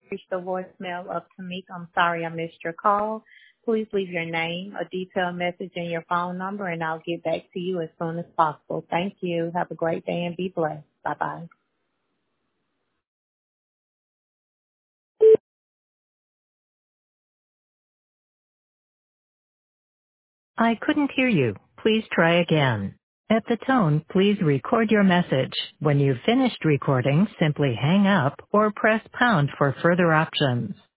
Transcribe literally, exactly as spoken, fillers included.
reached the voicemail of Tamik. I'm sorry I missed your call. Please leave your name, a detailed message, and your phone number, and I'll get back to you as soon as possible. Thank you. Have a great day and be blessed. Bye-bye. I couldn't hear you. Please try again. At the tone, please record your message. When you've finished recording, simply hang up or press pound for further options.